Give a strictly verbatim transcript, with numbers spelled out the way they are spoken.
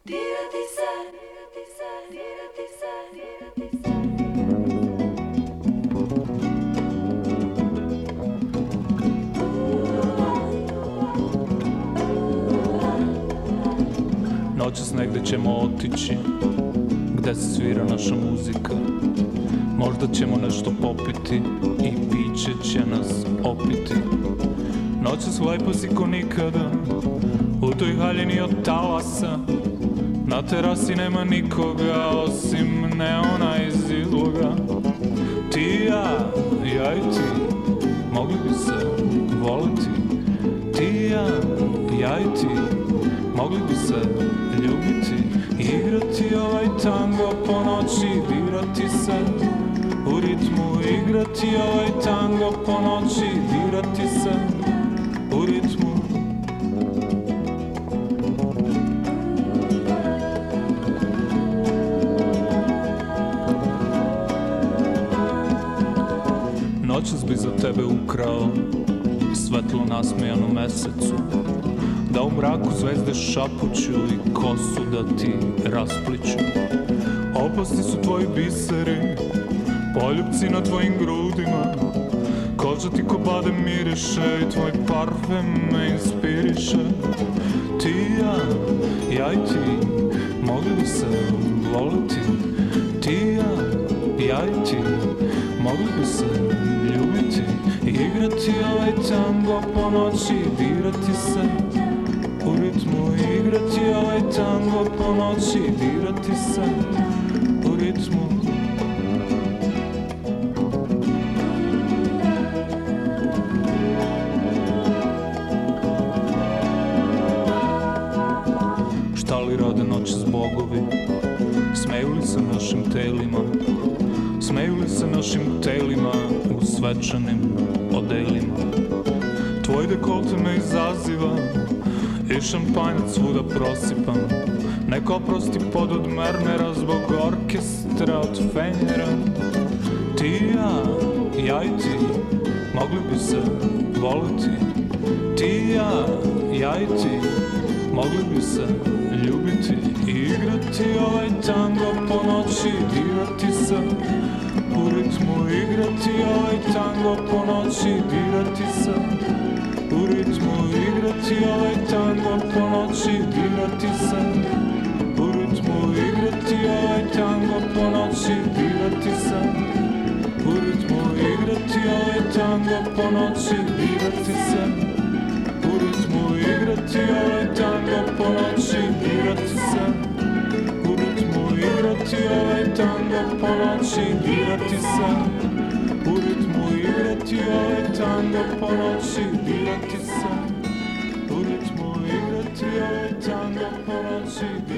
dirati se, dirati se, dirati se, dirati se. Noćas negde ćemo otići, gde se svira naša muzika. Možda ćemo nešto popiti i piće će nas opiti. Noćas lepo si ko nikada, u toj haljini od talasa. Na terasi nema nikoga osim neona iz izloga. Ti i ja, ja i ti, mogli bi se voliti. Ti i ja, ja i ti, mogli bi se ljubiti. Igrati ovaj tango po noći, dirati se u ritmu. Igrati ovaj tango po noći, dirati se u ritmu. Noćas bi za tebe ukrao svetlo nasmejanu mesecu, da u mraku zvezde šapuću i kosu da ti raspliću. Opasni su tvoji biseri, poljupci na tvojim grudima. Koža ti ko badem miriše i tvoj parfem me inspiriše. Ti i ja, ja i ti, mogli bi se voliti. Ti i ja, ja i ti, mogli bi se ljubiti. Igrati ovaj tango po noći, dirati se u ritmu. Igrati ovaj tango po noći, dirati se u ritmu. Šta li rade noćas bogovi? Smeju li se našim telima? Smeju li se našim telima u svečanim odelima? Tvoj dekolte me izaziva i šampanjac svuda prosipam. Neko oprosti pod od mermera zbog orkestra od fenjera. Ti i ja, ja i ti, mogli bi se voliti. Ti i ja, ja i ti, mogli bi se ljubiti. Igrati ovaj tango po noći, dirati se u ritmu. Igrati ovaj tango po noći, dirati se u ritmu. Igrati ovaj tango po noći, dirati se u ritmu. Igrati ovaj tango po noći, dirati se u ritmu. Igrati ovaj tango po noći, dirati se u ritmu. Igrati ovaj tango po noći, dirati se u ritmu. Igrati ovaj tango po noći, dirati se u ritmu. Igrati ovaj tango po noći, dirati se u ritmu. Igrati ovaj tango po noći, dirati se.